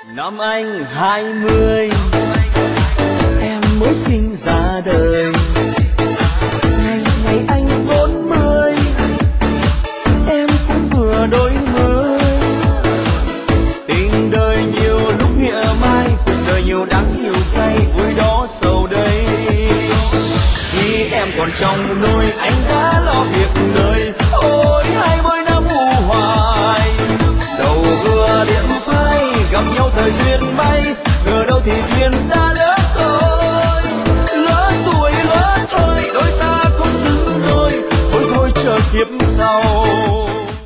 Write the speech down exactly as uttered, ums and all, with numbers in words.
Năm anh hai mươi, em mới sinh ra đời. Ngày ngày anh bốn mươi, em cũng vừa đôi mươi. Tình đời nhiều lúc nghĩa mai, cuộc đời nhiều đắng nhiều cay, vui đó sầu đây. Khi em còn trong nôi, anh đã lo việc đời. Ôi hai mươi năm u hoài, đầu vừa điện phai, gặp nhau thời duyên bay, ngờ đâu thì duyên đã lỡ rồi. Lỡ tuổi lỡ thời, đôi ta không giữ đôi, thôi thôi chờ kiếp sau.